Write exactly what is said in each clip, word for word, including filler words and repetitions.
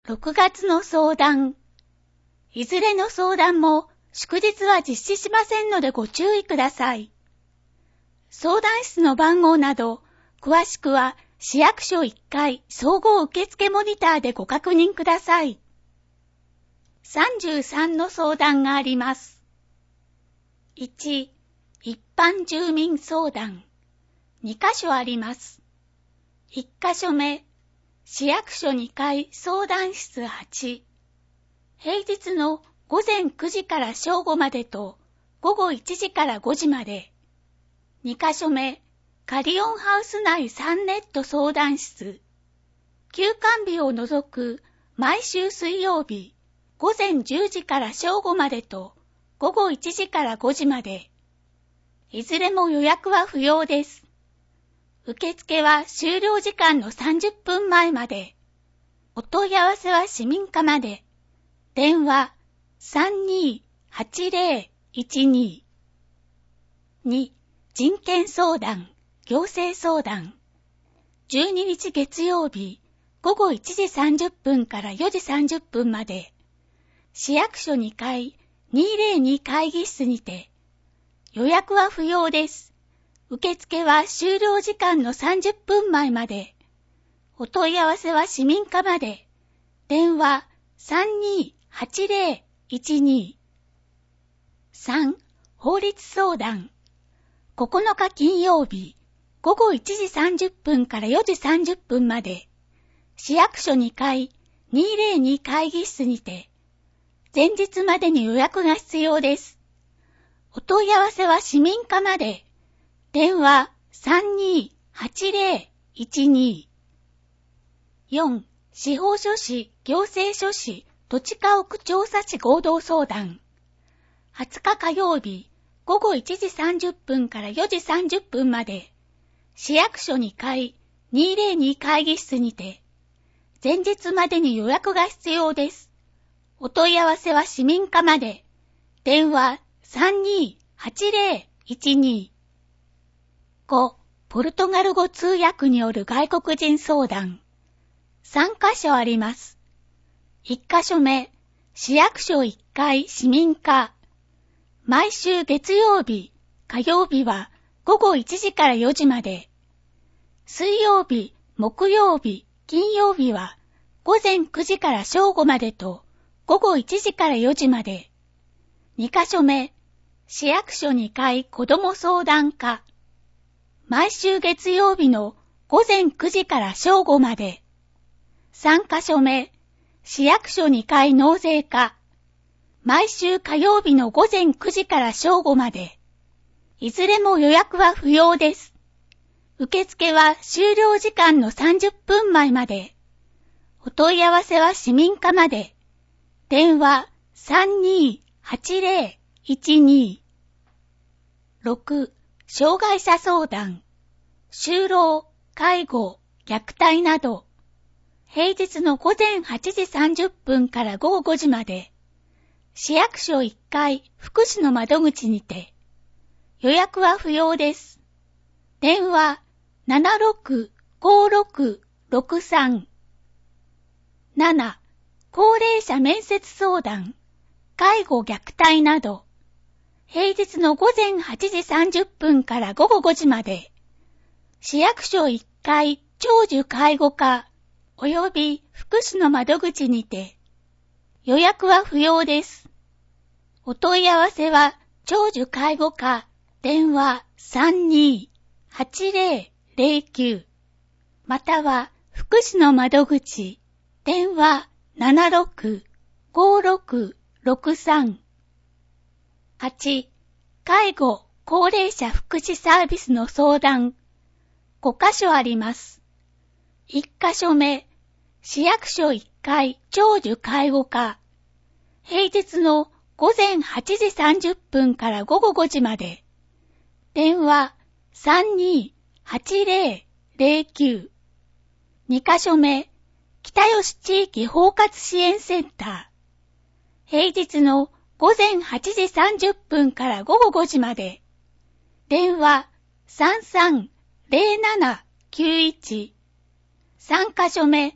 ろくがつの相談。いずれの相談も祝日は実施しませんのでご注意ください。相談室の番号など、詳しくは市役所いっかい総合受付モニターでご確認ください。さんじゅうさんの相談があります。いち、一般住民相談。にかしょあります。いっかしょめ、市役所にかい相談室はち。平日のごぜんくじから正午までとごごいちじからごじまで。にかしょめ、カリオンハウス内さんネット相談室。休館日を除く毎週水曜日、ごぜんじゅうじから正午までとごごいちじからごじまで。いずれも予約は不要です。受付は終了時間のさんじゅっぷんまえまで。お問い合わせは市民課まで。電話 さんにーはちぜろいちにー。に、人権相談、行政相談。じゅうににち月曜日、ごごいちじさんじゅっぷんからよじさんじゅっぷんまで。市役所にかいにひゃくに会議室にて。予約は不要です。受付は終了時間のさんじゅっぷんまえまで。お問い合わせは市民課まで。電話 さんにーはちぜろいちにー。さん、法律相談。ここのか金曜日、ごごいちじさんじゅっぷんからよじさんじゅっぷんまで。市役所にかいにひゃくに会議室にて。前日までに予約が必要です。お問い合わせは市民課まで。電話 さんにーはちぜろいちにー。よん、司法書士、行政書士、土地家屋調査士合同相談。はつか火曜日、ごごいちじさんじゅっぷんからよじさんじゅっぷんまで。市役所にかいにひゃくに会議室にて。前日までに予約が必要です。お問い合わせは市民課まで。電話 さんにーはちぜろいちにー。ご、ポルトガル語通訳による外国人相談。さんかしょあります。いっかしょめ、市役所いっかい市民課。毎週月曜日、火曜日はごごいちじからよじまで。水曜日、木曜日、金曜日はごぜんくじから正午までとごごいちじからよじまで。にかしょめ、市役所にかい子ども相談課。毎週月曜日のごぜんくじから正午まで。さんかしょめ、市役所にかい納税課。毎週火曜日のごぜんくじから正午まで。いずれも予約は不要です。受付は終了時間のさんじゅっぷんまえまで。お問い合わせは市民課まで。電話 さんにーはちぜろいちにー。ろく、障害者相談。就労、介護、虐待など。平日のごぜんはちじさんじゅっぷんからごごごじまで。市役所いっかい福祉の窓口にて。予約は不要です。電話 ななろくごろくろくさん。なな、高齢者面接相談。介護虐待など。平日のごぜんはちじさんじゅっぷんからごごごじまで。市役所いっかい長寿介護課及び福祉の窓口にて。予約は不要です。お問い合わせは長寿介護課電話 さんにーはちぜろぜろきゅう または福祉の窓口電話 ななろくごろくろくさん。はち、介護高齢者福祉サービスの相談。ごかしょあります。いっかしょめ、市役所いっかい長寿介護課。平日のごぜんはちじさんじゅっぷんからごごごじまで。電話 さんにーはちぜろぜろきゅう。にかしょめ、北吉地域包括支援センター。平日のごぜんはちじさんじゅっぷんからごごごじまで。電話 さんさんぜろななきゅういち。さんかしょめ、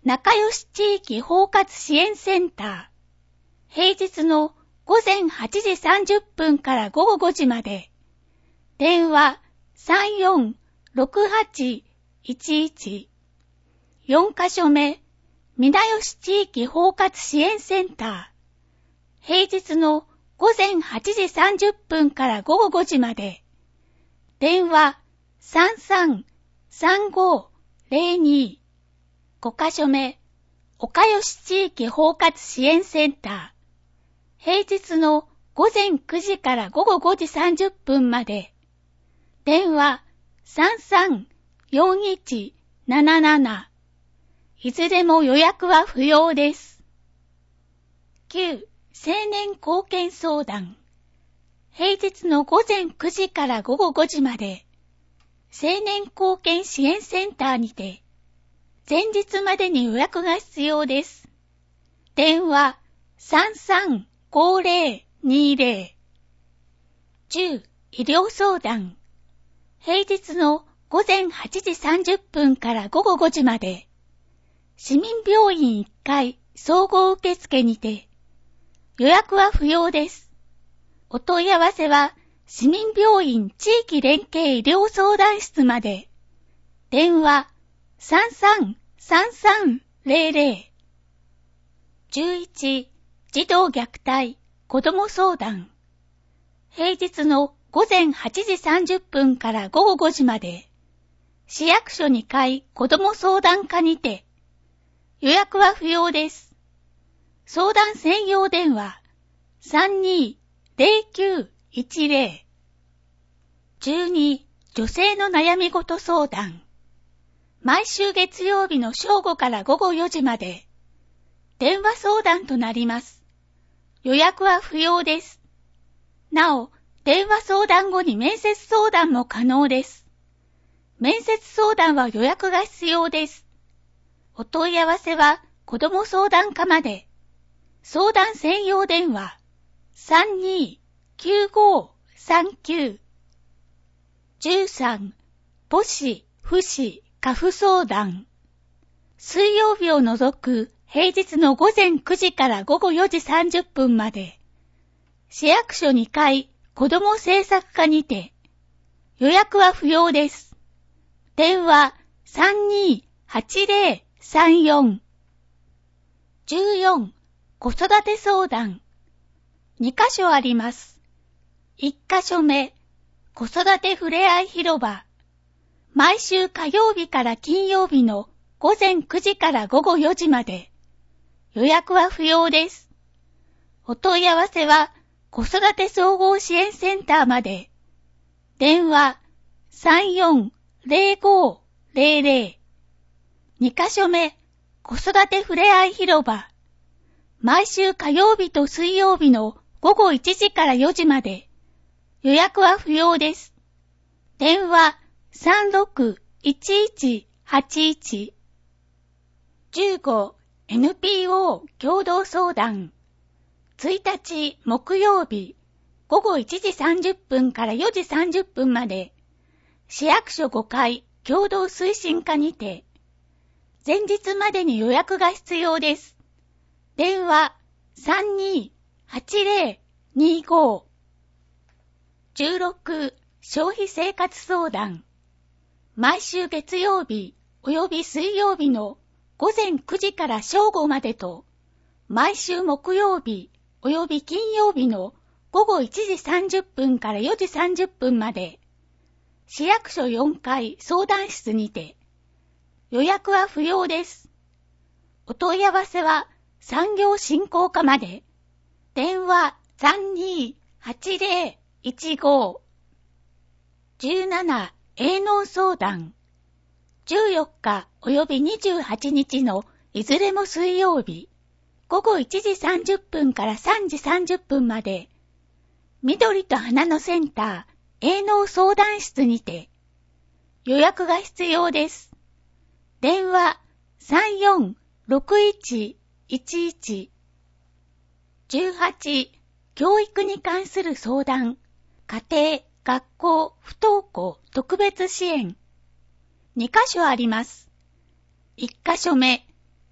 仲良し地域包括支援センター。平日のごぜんはちじさんじゅっぷんからごごごじまで。電話 さんよんろくはちいちいち。よんカ所目、皆吉地域包括支援センター。平日のごぜんはちじさんじゅっぷんからごごごじまで。電話 さんさんさんごぜろに。ごカ所目、岡吉地域包括支援センター。平日のごぜんくじからごごごじさんじゅっぷんまで。電話 さんさんよんいちなななな。いずれも予約は不要です。きゅう. 青年貢献相談。平日のごぜんくじからごごごじまで。青年貢献支援センターにて、前日までに予約が必要です。電話 さんさんごぜろにぜろ。じゅう. 医療相談。平日のごぜんはちじさんじゅっぷんからごごごじまで。市民病院いっかい総合受付にて、予約は不要です。お問い合わせは、市民病院地域連携医療相談室まで。電話さんさんさんさんぜろぜろ。じゅういち. 児童虐待子ども相談。平日のごぜんはちじさんじゅっぷんからごごごじまで。市役所にかい子ども相談課にて。予約は不要です。相談専用電話 さんにぜろきゅういちぜろ。じゅうに. 女性の悩み事相談。毎週月曜日の正午からごごよじまで。電話相談となります。予約は不要です。なお、電話相談後に面接相談も可能です。面接相談は予約が必要です。お問い合わせは子ども相談課まで。相談専用電話 さんにきゅうごさんきゅう。じゅうさん. 母子、父子、家父相談。水曜日を除く平日のごぜんくじからごごよじさんじゅっぷんまで。市役所にかい子ども政策課にて。予約は不要です。電話 さんにはちぜろさんよん。じゅうよん. 子育て相談。にカ所あります。いっカ所目、子育てふれあい広場。毎週火曜日から金曜日のごぜんくじからごごよじまで。予約は不要です。お問い合わせは子育て総合支援センターまで。電話 さんよんぜろごぜろぜろ。にカ所目、子育てふれあい広場。毎週火曜日と水曜日のごごいちじからよじまで。予約は不要です。電話 さんろくいちいちはちいち。じゅうご. エヌピーオー 共同相談。ついたち木曜日、ごごいちじさんじゅっぷんからよじさんじゅっぷんまで。市役所ごかい共同推進課にて。前日までに予約が必要です。電話 さんにはちぜろにご。じゅうろく. 消費生活相談。毎週月曜日及び水曜日のごぜんくじから正午までと、毎週木曜日及び金曜日のごごいちじさんじゅっぷんからよじさんじゅっぷんまで。市役所よんかい相談室にて。予約は不要です。お問い合わせは産業振興課まで。電話 さんにはちぜろいちご。じゅうなな. 営農相談。じゅうよっか及びにじゅうはちにちのいずれも水曜日、ごごいちじさんじゅっぷんからさんじさんじゅっぷんまで。緑と花のセンター営農相談室にて。予約が必要です。電話 さんよんろくいちいちいち。じゅうはち. 教育に関する相談。家庭、学校、不登校特別支援。にカ所あります。いっカ所目、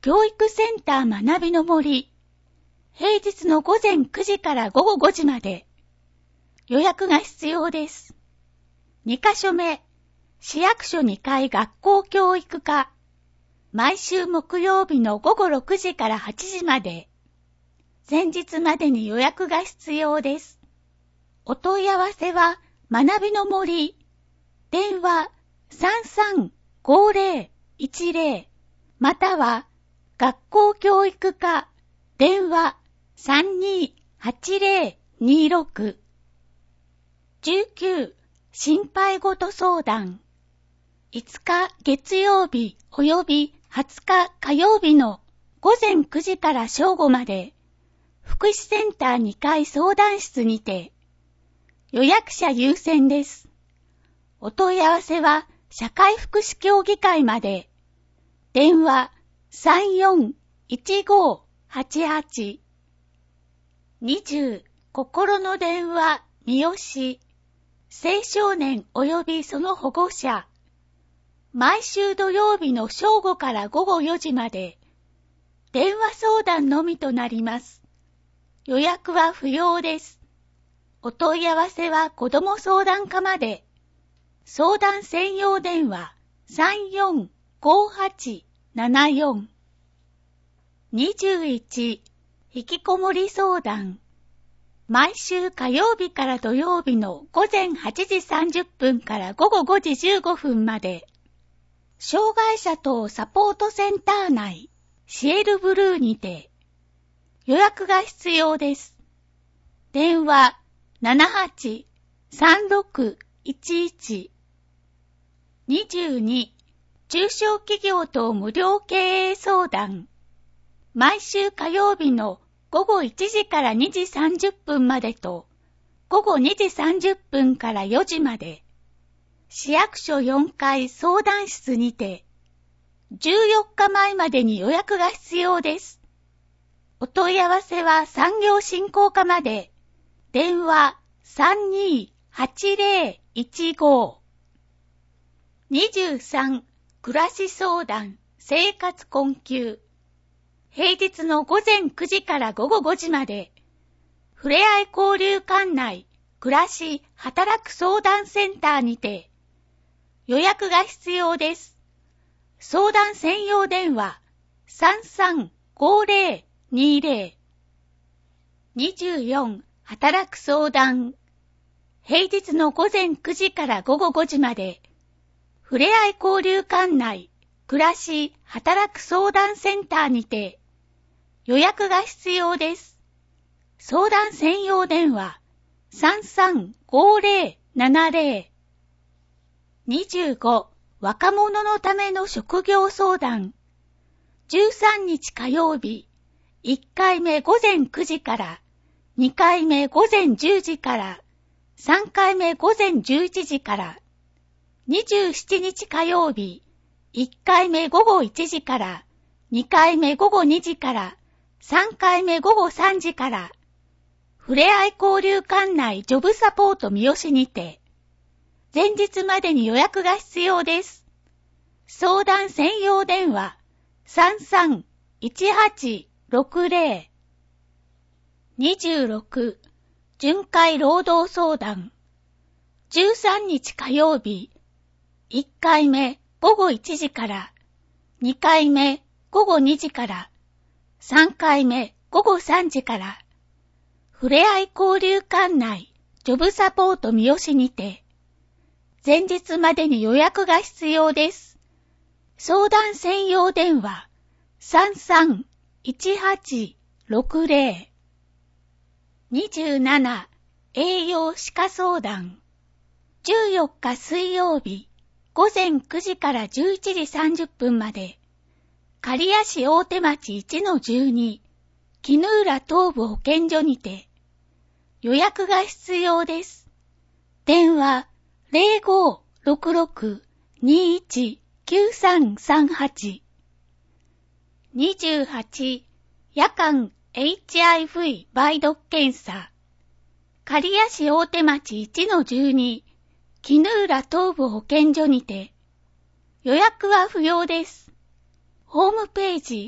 教育センター学びの森、平日の午前くじから午後ごじまで、予約が必要です。にかしょめ、市役所にかい学校教育課、毎週木曜日の午後ろくじからはちじまで、前日までに予約が必要です。お問い合わせは、学びの森、電話 さんさんごぜろいちぜろ または学校教育課電話 さんにーはちぜろにろく じゅうきゅう心配事相談いつか月曜日およびはつか火曜日の午前くじから正午まで福祉センターにかい相談室にて予約者優先です。お問い合わせは社会福祉協議会まで。電話 さんよんいちごはちはち にじゅう心の電話三好青少年及びその保護者毎週土曜日の正午から午後よじまで電話相談のみとなります。予約は不要です。お問い合わせは子ども相談課まで。相談専用電話 さんよんごはちななよん にじゅういち引きこもり相談毎週火曜日から土曜日の午前はちじさんじゅっぷんから午後ごじじゅうごふんまで障害者等サポートセンター内シエルブルーにて予約が必要です。電話ななはちさんろくいちいち にじゅうに中小企業等無料経営相談毎週火曜日の午後いちじからにじさんじゅっぷんまでと午後にじさんじゅっぷんからよじまで市役所よんかい相談室にてじゅうよっかまえまでに予約が必要です。お問い合わせは産業振興課まで。電話 さんにーはちぜろいちご にじゅうさん暮らし相談生活困窮平日の午前くじから午後ごじまでふれあい交流館内暮らし働く相談センターにて予約が必要です。相談専用電話 さんさんごぜろにぜろ にじゅうよん働く相談平日の午前くじから午後ごじまでふれあい交流館内暮らし働く相談センターにて予約が必要です。相談専用電話 さんさんごぜろななぜろ にじゅうご若者のための職業相談じゅうさんにち火曜日いっかいめ午前くじからにかいめ午前じゅうじからさんかいめ午前じゅういちじからにじゅうしちにち火曜日いっかいめ午後いちじからにかいめ午後にじからさんかいめ午後さんじからふれあい交流館内ジョブサポート三好にて前日までに予約が必要です。相談専用電話 さんさんいちはちろくぜろ にじゅうろく巡回労働相談じゅうさんにち火曜日いっかいめ午後いちじからにかいめ午後にじからさんかいめ午後さんじからふれあい交流館内ジョブサポート三好にて前日までに予約が必要です。相談専用電話 さんさんいちはちろくぜろ にじゅうなな栄養歯科相談じゅうよっか水曜日午前くじからじゅういちじさんじゅっぷんまで刈谷市大手町 いちのじゅうに 絹浦東部保健所にて予約が必要です。電話 ゼロごろくろくにいちきゅうさんさんはち にじゅうはち夜間 エイチアイブイ 梅毒検査刈谷市大手町 いちのじゅうに 絹浦東部保健所にて予約は不要です。ホームページ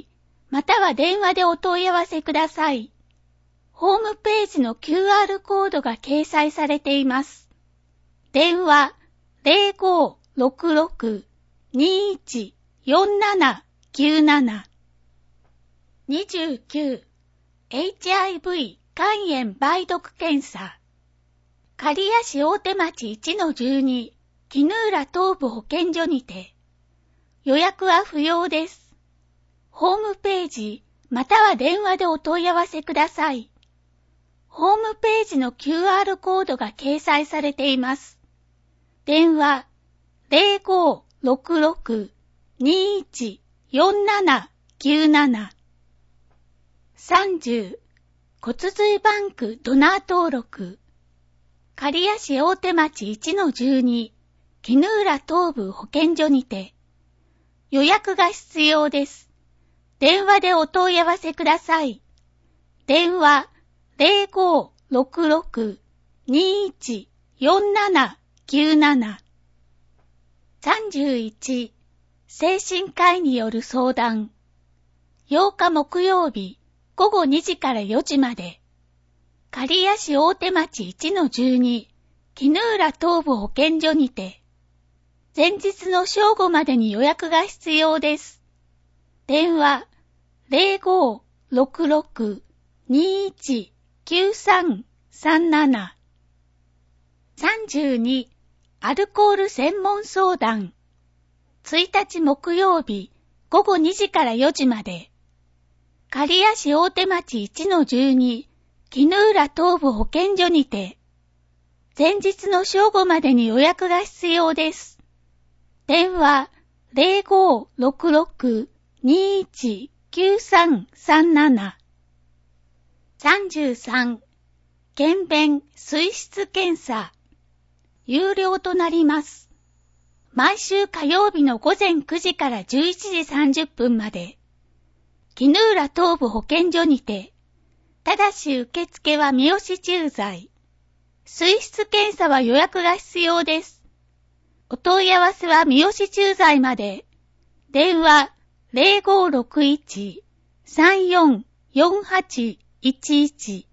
または電話でお問い合わせください。ホームページの キューアール コードが掲載されています。電話 ゼロごーろくろく にいち よんなな きゅうなな にじゅうきゅう エイチアイブイ 肝炎梅毒検査刈谷市大手町 いちのじゅうに 衣浦東部保健所にて予約は不要です。ホームページまたは電話でお問い合わせください。ホームページの キューアール コードが掲載されています。電話 ゼロごーろくろく にいち よんなな きゅうなな さんじゅう骨髄バンクドナー登録刈谷市大手町 いちのじゅうに 衣浦東部保健所にて予約が必要です。電話でお問い合わせください。電話 ゼロごーろくろく にいち よんなな きゅうなな さんじゅういち精神科医による相談ようか木曜日ごごにじからよじまで刈谷市大手町 いちのじゅうに 衣浦東部保健所にて前日の正午までに予約が必要です。電話 ゼロごーろくろく にいち きゅうさん さんなな さんじゅうにアルコール専門相談いちにち木曜日ごごにじからよじまで刈谷市大手町 いちのじゅうに 衣浦東部保健所にて前日の正午までに予約が必要です。電話 ゼロごーろくろく にいち きゅうさん さんなな さんじゅうさん検便水質検査有料となります。毎週火曜日の午前くじからじゅういちじさんじゅっぷんまで衣浦東部保健所にてただし受付は三好駐在水質検査は予約が必要です。お問い合わせは三好駐在まで。電話 ゼロごーろくいち さんよん よんはち いちいち